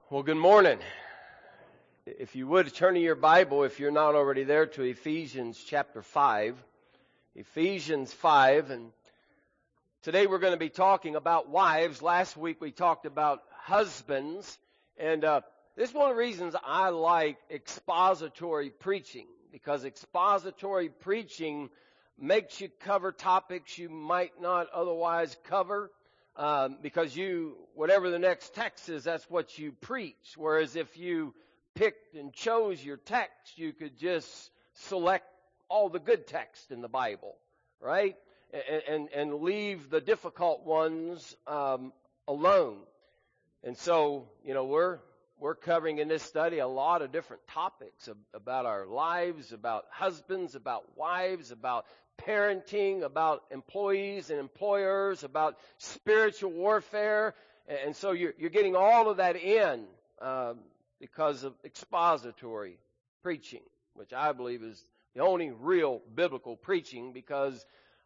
Well, good morning. If you would, turn to your Bible, if you're not already there, to Ephesians chapter 5. Ephesians 5, and today we're going to be talking about wives. Last week we talked about husbands, and this is one of the reasons I like expository preaching, because expository preaching makes you cover topics you might not otherwise cover. Because whatever the next text is, that's what you preach. Whereas if you picked and chose your text, you could just select all the good text in the Bible, right? And leave the difficult ones alone. And so, we're covering in this study a lot of different topics about our lives, about husbands, about wives, about parenting, about employees and employers, about spiritual warfare. And so you're getting all of that in because of expository preaching, which I believe is the only real biblical preaching, because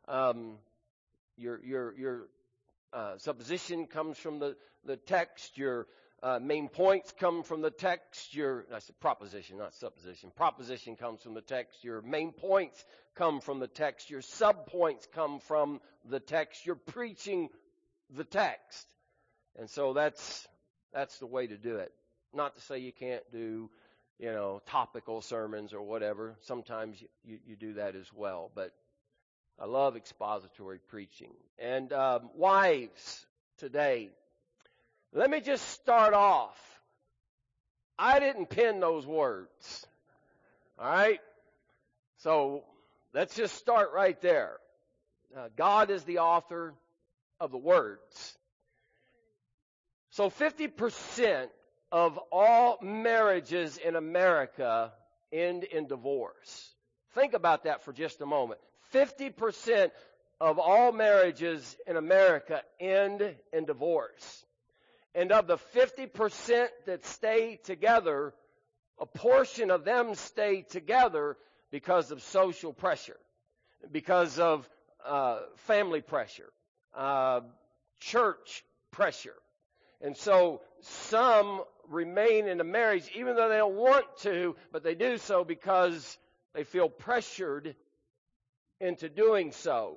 your supposition comes from the text, your main points come from the text. I said proposition, not supposition. Proposition comes from the text. Your main points come from the text. Your sub-points come from the text. You're preaching the text. And so that's the way to do it. Not to say you can't do, topical sermons or whatever. Sometimes you do that as well. But I love expository preaching. And wives today, let me just start off. I didn't pen those words. All right? So let's just start right there. God is the author of the words. So 50% of all marriages in America end in divorce. Think about that for just a moment. 50% of all marriages in America end in divorce. And of the 50% that stay together, a portion of them stay together because of social pressure, because of family pressure, church pressure. And so some remain in a marriage even though they don't want to, but they do so because they feel pressured into doing so.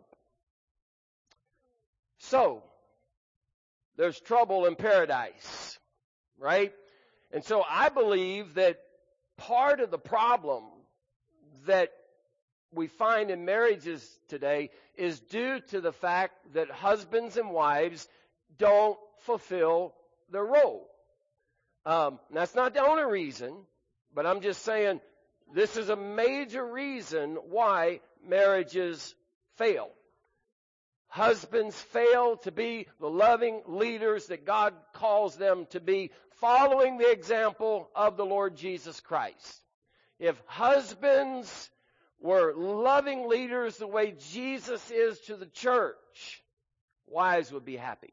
So, there's trouble in paradise, right? And so I believe that part of the problem that we find in marriages today is due to the fact that husbands and wives don't fulfill their role. That's not the only reason, but I'm just saying this is a major reason why marriages fail. Husbands fail to be the loving leaders that God calls them to be, following the example of the Lord Jesus Christ. If husbands were loving leaders the way Jesus is to the church, wives would be happy.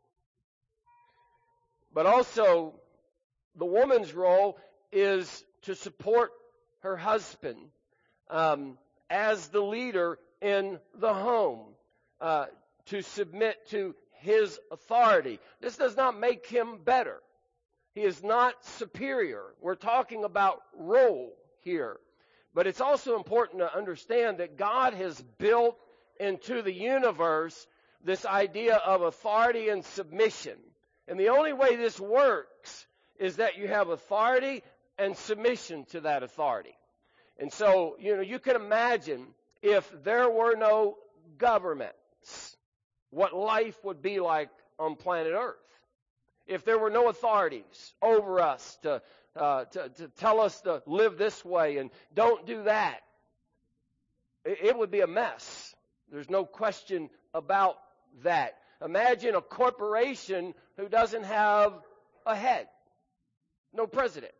But also, the woman's role is to support her husband as the leader in the home, to submit to his authority. This does not make him better. He is not superior. We're talking about role here. But it's also important to understand that God has built into the universe this idea of authority and submission. And the only way this works is that you have authority and submission to that authority. And so, you can imagine if there were no governments, what life would be like on planet Earth. If there were no authorities over us to tell us to live this way and don't do that, it would be a mess. There's no question about that. Imagine a corporation who doesn't have a head, no president.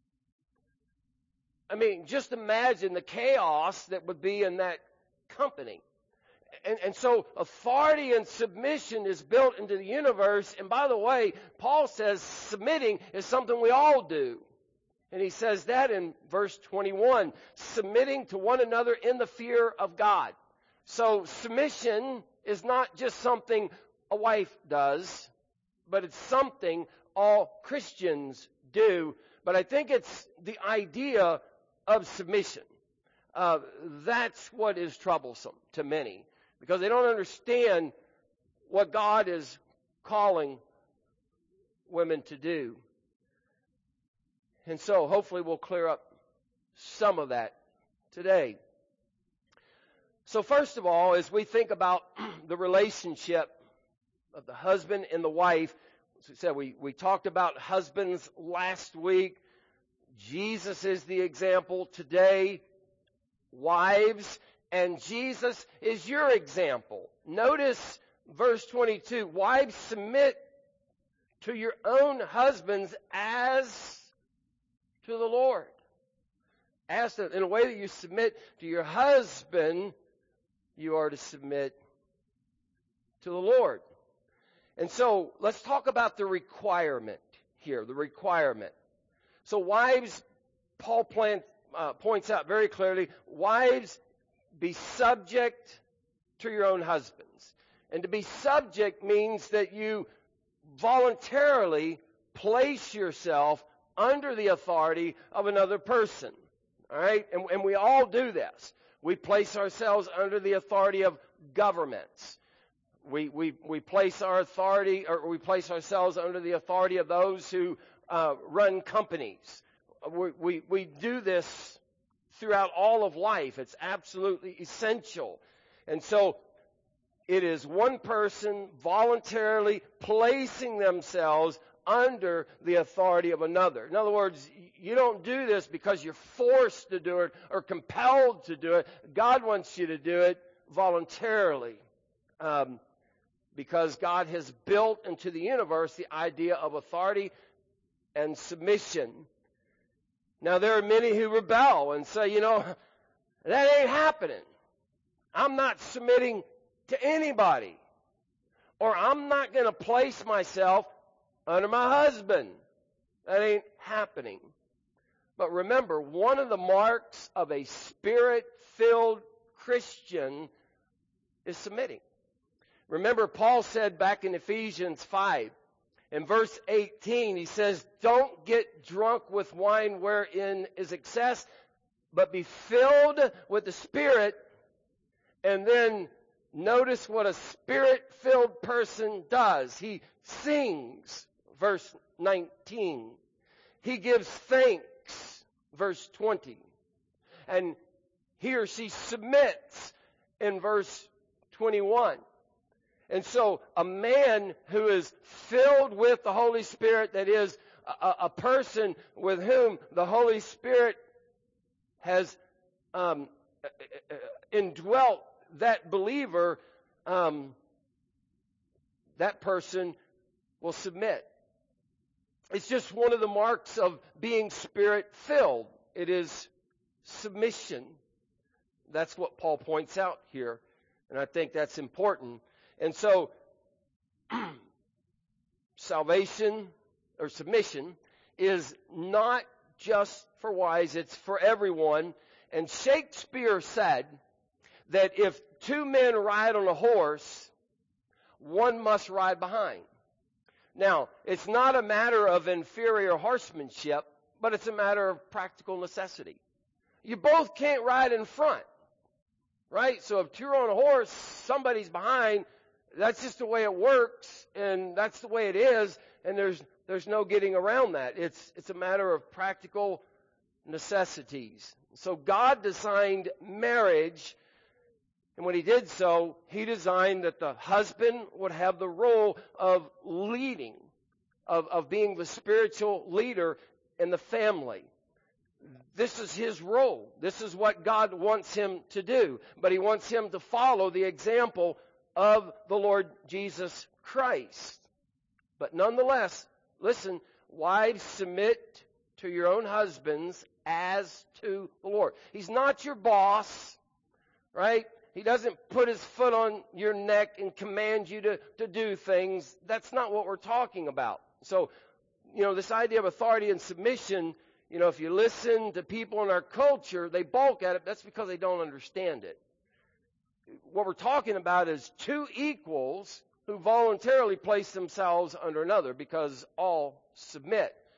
I mean, just imagine the chaos that would be in that company. And so authority and submission is built into the universe. And by the way, Paul says submitting is something we all do. And he says that in verse 21, submitting to one another in the fear of God. So submission is not just something a wife does, but it's something all Christians do, but I think it's the idea of submission. That's what is troublesome to many, because they don't understand what God is calling women to do. And so hopefully we'll clear up some of that today. So first of all, as we think about the relationship of the husband and the wife, as we said, we talked about husbands last week. Jesus is the example today. Wives, and Jesus is your example. Notice verse 22. Wives, submit to your own husbands as to the Lord. As to, in a way that you submit to your husband, you are to submit to the Lord. And so let's talk about the requirement here, the requirement. So wives, Paul points out very clearly, wives, be subject to your own husbands. And to be subject means that you voluntarily place yourself under the authority of another person. All right? And we all do this. We place ourselves under the authority of governments. We place our authority, or we place ourselves under the authority of those who run companies. We do this throughout all of life. It's absolutely essential. And so it is one person voluntarily placing themselves under the authority of another. In other words, you don't do this because you're forced to do it or compelled to do it. God wants you to do it voluntarily. Because God has built into the universe the idea of authority and submission. Now, there are many who rebel and say, that ain't happening. I'm not submitting to anybody. Or I'm not going to place myself under my husband. That ain't happening. But remember, one of the marks of a Spirit-filled Christian is submitting. Remember, Paul said back in Ephesians 5, in verse 18, he says, don't get drunk with wine wherein is excess, but be filled with the Spirit. And then notice what a Spirit-filled person does. He sings, verse 19. He gives thanks, verse 20. And he or she submits in verse 21. And so a man who is filled with the Holy Spirit, that is, a person with whom the Holy Spirit has indwelt that believer, that person will submit. It's just one of the marks of being Spirit-filled. It is submission. That's what Paul points out here, and I think that's important. And so, salvation or submission is not just for wives, it's for everyone. And Shakespeare said that if two men ride on a horse, one must ride behind. Now, it's not a matter of inferior horsemanship, but it's a matter of practical necessity. You both can't ride in front, right? So if you're on a horse, somebody's behind. That's just the way it works, and that's the way it is, and there's no getting around that. It's a matter of practical necessities. So God designed marriage, and when he did so, he designed that the husband would have the role of leading, of being the spiritual leader in the family. This is his role. This is what God wants him to do. But he wants him to follow the example of the Lord Jesus Christ. But nonetheless, listen, wives, submit to your own husbands as to the Lord. He's not your boss, right? He doesn't put his foot on your neck and command you to do things. That's not what we're talking about. So, this idea of authority and submission, if you listen to people in our culture, they balk at it. That's because they don't understand it. What we're talking about is two equals who voluntarily place themselves under another because all submit.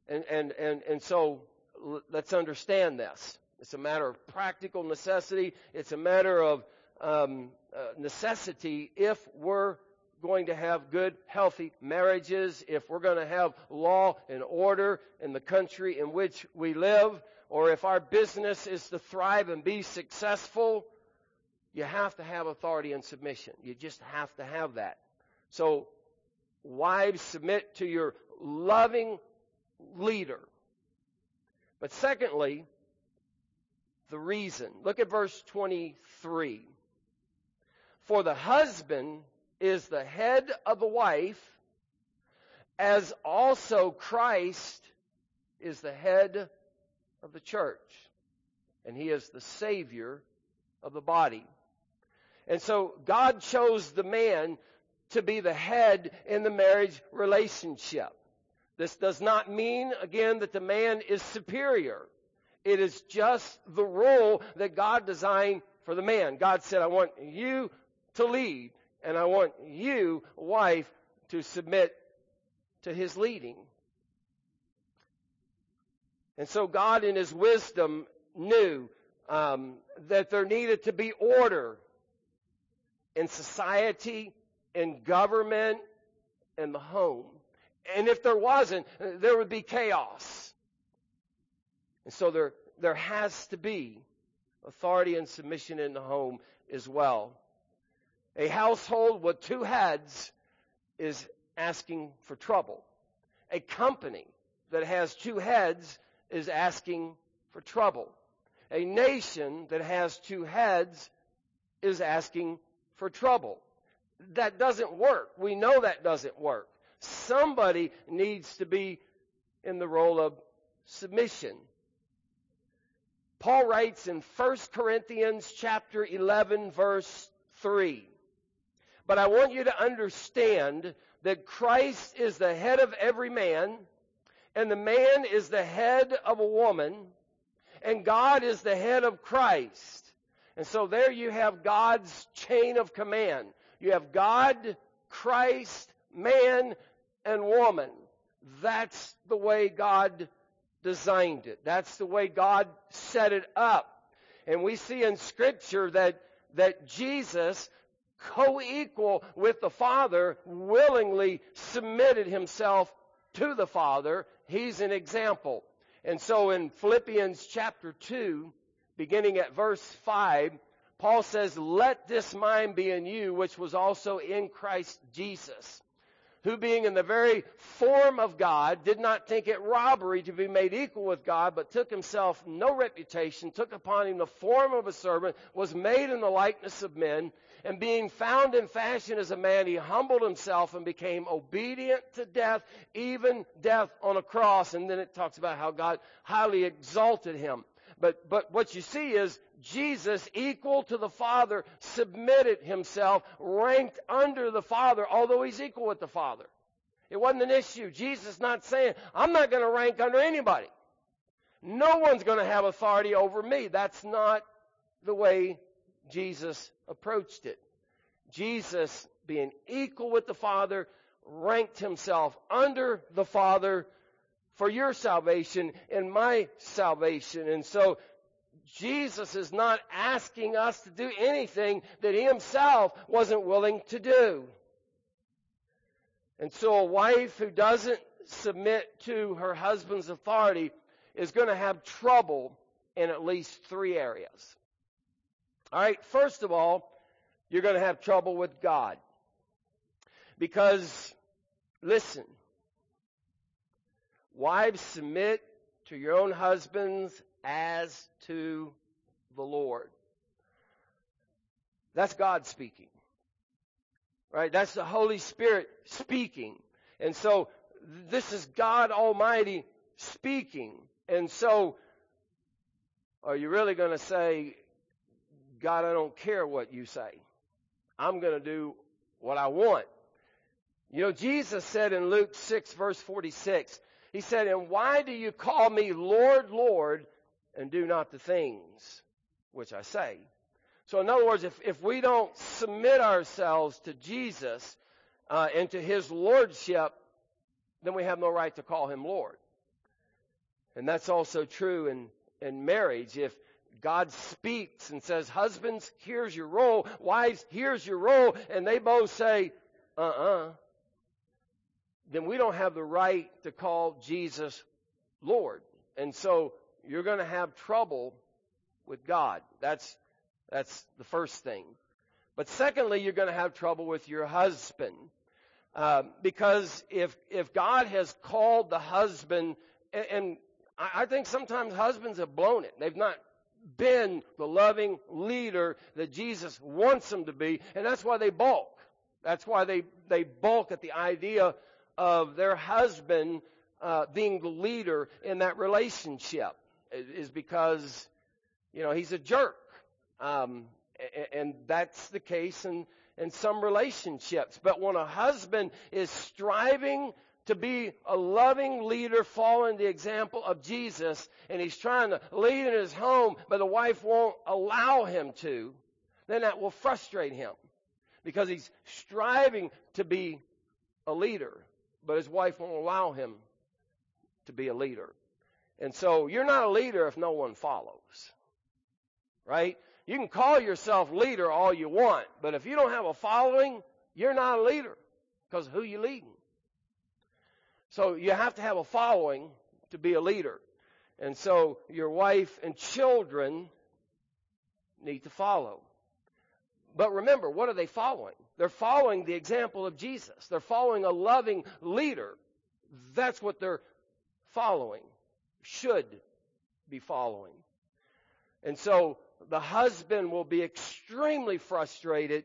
And so let's understand this. It's a matter of practical necessity. It's a matter of necessity if we're going to have good, healthy marriages, if we're going to have law and order in the country in which we live, or if our business is to thrive and be successful. You have to have authority and submission. You just have to have that. So, wives, submit to your loving leader. But secondly, the reason. Look at verse 23. For the husband is the head of the wife, as also Christ is the head of the church. And he is the Savior of the body. And so God chose the man to be the head in the marriage relationship. This does not mean, again, that the man is superior. It is just the role that God designed for the man. God said, I want you to lead, and I want you, wife, to submit to his leading. And so God, in his wisdom, knew that there needed to be order in society, in government, in the home. And if there wasn't, there would be chaos. And so there has to be authority and submission in the home as well. A household with two heads is asking for trouble. A company that has two heads is asking for trouble. A nation that has two heads is asking for trouble. That doesn't work. We know that doesn't work. Somebody needs to be in the role of submission. Paul writes in 1 Corinthians chapter 11, verse 3. But I want you to understand that Christ is the head of every man, and the man is the head of a woman, and God is the head of Christ. And so there you have God's chain of command. You have God, Christ, man, and woman. That's the way God designed it. That's the way God set it up. And we see in Scripture that Jesus, co-equal with the Father, willingly submitted himself to the Father. He's an example. And so in Philippians chapter 2, beginning at verse 5, Paul says, let this mind be in you, which was also in Christ Jesus, who being in the very form of God, did not think it robbery to be made equal with God, but took himself no reputation, took upon him the form of a servant, was made in the likeness of men, and being found in fashion as a man, he humbled himself and became obedient to death, even death on a cross. And then it talks about how God highly exalted him. But what you see is Jesus, equal to the Father, submitted himself, ranked under the Father, although he's equal with the Father. It wasn't an issue. Jesus not saying, I'm not going to rank under anybody. No one's going to have authority over me. That's not the way Jesus approached it. Jesus, being equal with the Father, ranked himself under the Father for your salvation and my salvation. And so Jesus is not asking us to do anything that he himself wasn't willing to do. And so a wife who doesn't submit to her husband's authority is going to have trouble in at least three areas. All right, first of all, you're going to have trouble with God. Because, listen, wives, submit to your own husbands as to the Lord. That's God speaking. Right? That's the Holy Spirit speaking. And so this is God Almighty speaking. And so are you really going to say, God, I don't care what you say. I'm going to do what I want. You know, Jesus said in Luke 6, verse 46, he said, and why do you call me Lord, Lord, and do not the things which I say? So in other words, if we don't submit ourselves to Jesus and to his lordship, then we have no right to call him Lord. And that's also true in marriage. If God speaks and says, husbands, here's your role, wives, here's your role, and they both say, then we don't have the right to call Jesus Lord. And so you're going to have trouble with God. That's the first thing. But secondly, you're going to have trouble with your husband. Because if God has called the husband, and I think sometimes husbands have blown it. They've not been the loving leader that Jesus wants them to be, and that's why they balk. That's why they balk at the idea of their husband being the leader in that relationship, is because, he's a jerk. And that's the case in some relationships. But when a husband is striving to be a loving leader, following the example of Jesus, and he's trying to lead in his home, but the wife won't allow him to, then that will frustrate him. Because he's striving to be a leader, but his wife won't allow him to be a leader. And so you're not a leader if no one follows. Right? You can call yourself leader all you want, but if you don't have a following, you're not a leader, because who you leading? So you have to have a following to be a leader. And so your wife and children need to follow. But remember, what are they following? They're following the example of Jesus. They're following a loving leader. That's what they're following, should be following. And so the husband will be extremely frustrated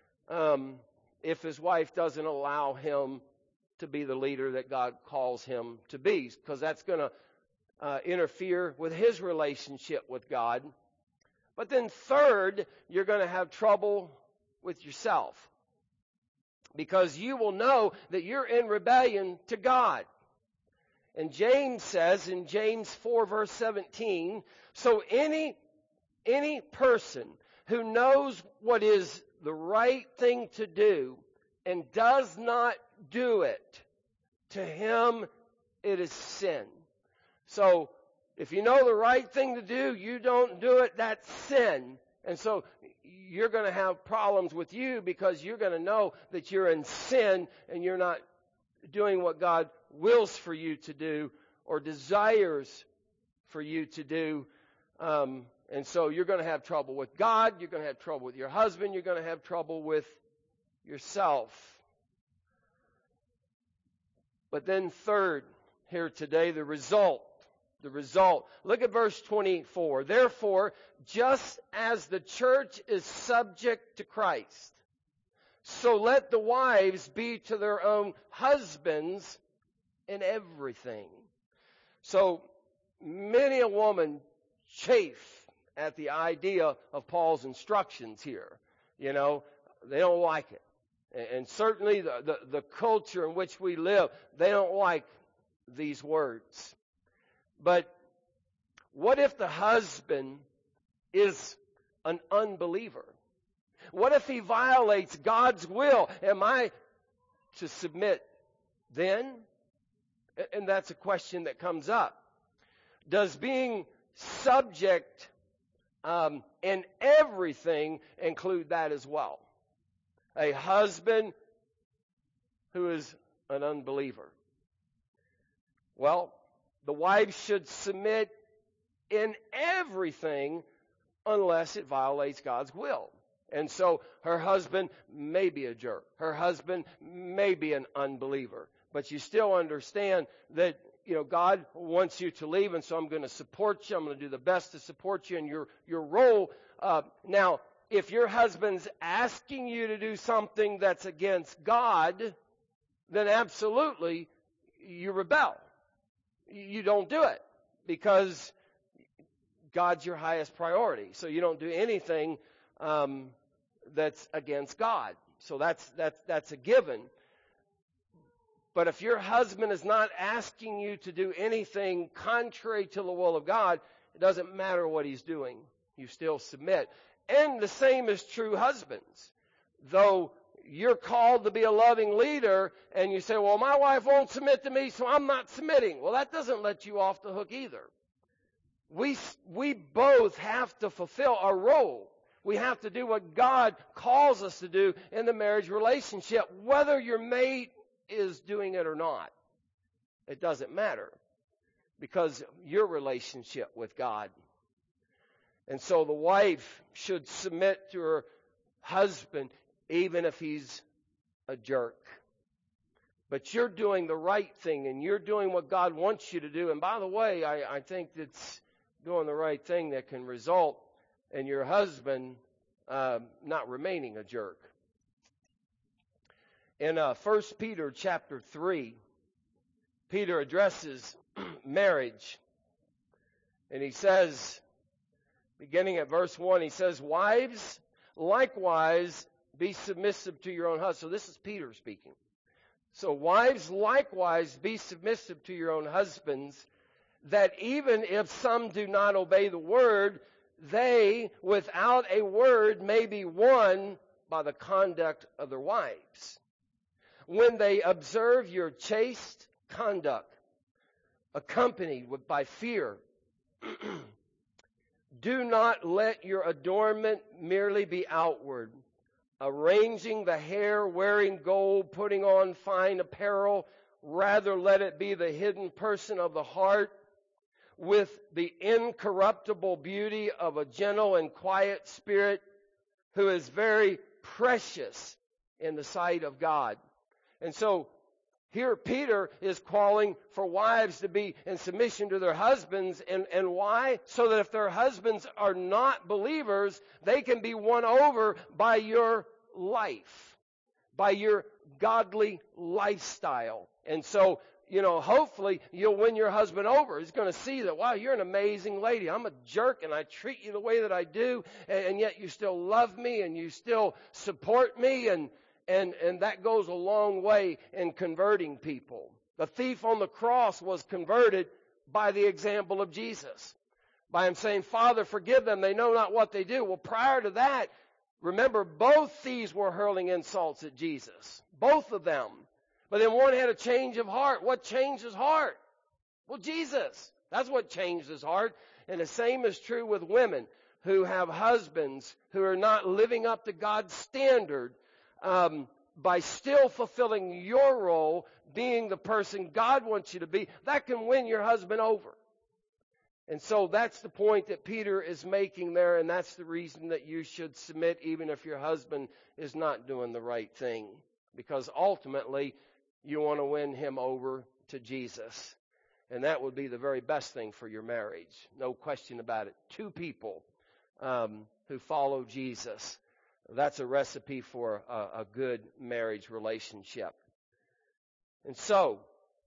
if his wife doesn't allow him to be the leader that God calls him to be, because that's going to interfere with his relationship with God. But then third, you're going to have trouble with yourself, because you will know that you're in rebellion to God. And James says in James 4 verse 17, so any person who knows what is the right thing to do and does not do it, to him it is sin. So if you know the right thing to do, you don't do it, that's sin. And so you're going to have problems with you, because you're going to know that you're in sin and you're not doing what God wills for you to do or desires for you to do. And so you're going to have trouble with God, you're going to have trouble with your husband, you're going to have trouble with yourself. But then third, here today, the result. The result. Look at verse 24. Therefore, just as the church is subject to Christ, so let the wives be to their own husbands in everything. So many a woman chafe at the idea of Paul's instructions here. They don't like it. And certainly the culture in which we live, they don't like these words. But what if the husband is an unbeliever? What if he violates God's will? Am I to submit then? And that's a question that comes up. Does being subject in everything include that as well? A husband who is an unbeliever. Well, the wife should submit in everything unless it violates God's will. And so her husband may be a jerk. Her husband may be an unbeliever. But you still understand that, God wants you to leave, and so I'm going to support you. I'm going to do the best to support you in your role. Now, if your husband's asking you to do something that's against God, then absolutely you rebel. You don't do it, because God's your highest priority. So you don't do anything that's against God. So that's a given. But if your husband is not asking you to do anything contrary to the will of God, it doesn't matter what he's doing. You still submit. And the same is true husbands. Though you're called to be a loving leader, and you say, well, my wife won't submit to me, so I'm not submitting. Well, that doesn't let you off the hook either. We both have to fulfill our role. We have to do what God calls us to do in the marriage relationship, whether your mate is doing it or not. It doesn't matter, because your relationship with God. And so the wife should submit to her husband, even if he's a jerk. But you're doing the right thing, and you're doing what God wants you to do. And by the way, I think it's doing the right thing that can result in your husband not remaining a jerk. In 1 Peter chapter 3, Peter addresses marriage. And he says, beginning at verse 1, he says, wives, likewise, be submissive to your own husbands. So this is Peter speaking. So wives, likewise, be submissive to your own husbands, that even if some do not obey the word, they, without a word, may be won by the conduct of their wives, when they observe your chaste conduct, accompanied by fear. Do not let your adornment merely be outward, arranging the hair, wearing gold, putting on fine apparel. Rather, let it be the hidden person of the heart, with the incorruptible beauty of a gentle and quiet spirit, who is very precious in the sight of God. And so here Peter is calling for wives to be in submission to their husbands. And why? So that if their husbands are not believers, they can be won over by your life, by your godly lifestyle. And so, hopefully you'll win your husband over. He's going to see that, wow, you're an amazing lady. I'm a jerk and I treat you the way that I do, and yet you still love me and you still support me, and that goes a long way in converting people. The thief on the cross was converted by the example of Jesus, by him saying, Father, forgive them, they know not what they do. Well, prior to that, remember, both thieves were hurling insults at Jesus, both of them. But then one had a change of heart. What changed his heart? Well, Jesus. That's what changed his heart. And the same is true with women who have husbands who are not living up to God's standard, by still fulfilling your role, being the person God wants you to be. That can win your husband over. And so that's the point that Peter is making there, and that's the reason that you should submit even if your husband is not doing the right thing. Because ultimately, you want to win him over to Jesus. And that would be the very best thing for your marriage. No question about it. Two people who follow Jesus. That's a recipe for a good marriage relationship. And so,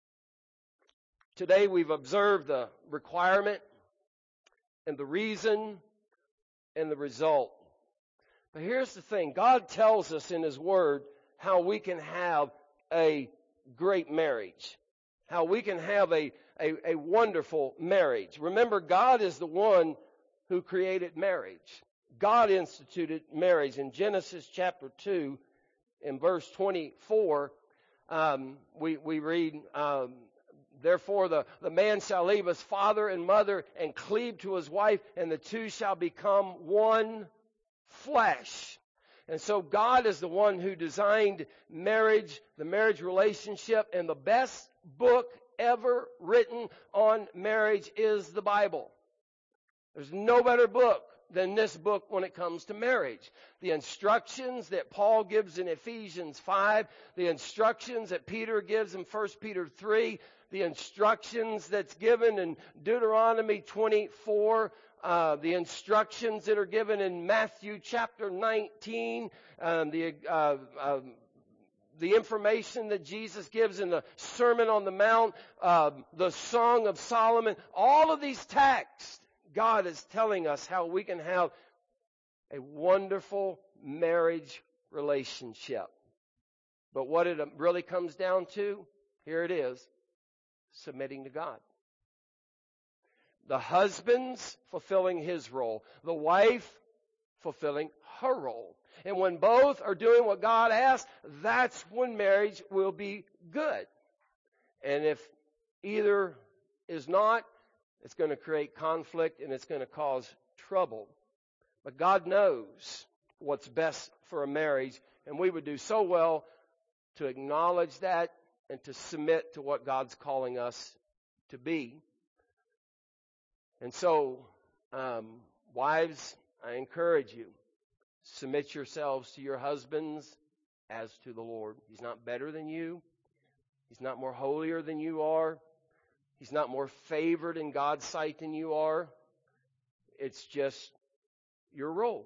today we've observed the requirement and the reason and the result. But here's the thing. God tells us in His Word how we can have a great marriage, how we can have a wonderful marriage. Remember, God is the one who created marriage. God instituted marriage. In Genesis chapter 2, in verse 24, we read, therefore the man shall leave his father and mother and cleave to his wife, and the two shall become one flesh. And so God is the one who designed marriage, the marriage relationship, and the best book ever written on marriage is the Bible. There's no better book than this book when it comes to marriage. The instructions that Paul gives in Ephesians 5, the instructions that Peter gives in 1 Peter 3, the instructions that's given in Deuteronomy 24, the instructions that are given in Matthew chapter 19, the information that Jesus gives in the Sermon on the Mount, the Song of Solomon, all of these texts, God is telling us how we can have a wonderful marriage relationship. But what it really comes down to, here it is, submitting to God. The husband's fulfilling his role. The wife fulfilling her role. And when both are doing what God asks, that's when marriage will be good. And if either is not, it's going to create conflict and it's going to cause trouble. But God knows what's best for a marriage, and we would do so well to acknowledge that and to submit to what God's calling us to be. And so, wives, I encourage you, submit yourselves to your husbands as to the Lord. He's not better than you. He's not more holier than you are. He's not more favored in God's sight than you are. It's just your role.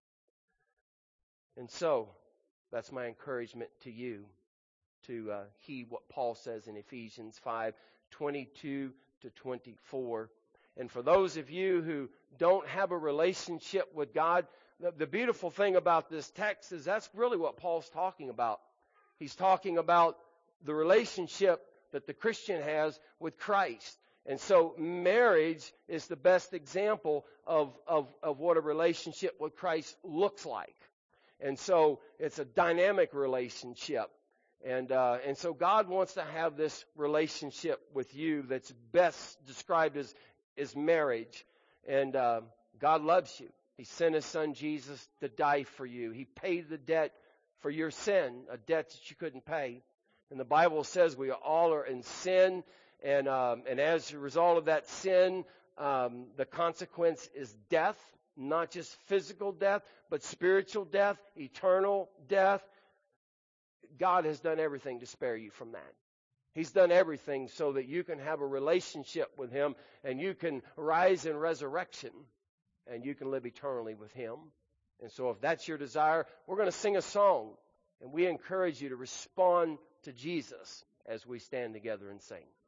And so, that's my encouragement to you, to heed what Paul says in Ephesians 5:22 to 24. And for those of you who don't have a relationship with God, the beautiful thing about this text is that's really what Paul's talking about. He's talking about the relationship that the Christian has with Christ. And so marriage is the best example of what a relationship with Christ looks like. And so it's a dynamic relationship. And so God wants to have this relationship with you that's best described as marriage. And God loves you. He sent His Son Jesus to die for you. He paid the debt for your sin, a debt that you couldn't pay. And the Bible says we all are in sin. And as a result of that sin, the consequence is death. Not just physical death, but spiritual death, eternal death. God has done everything to spare you from that. He's done everything so that you can have a relationship with Him and you can rise in resurrection and you can live eternally with Him. And so if that's your desire, we're going to sing a song, and we encourage you to respond to Jesus as we stand together and sing.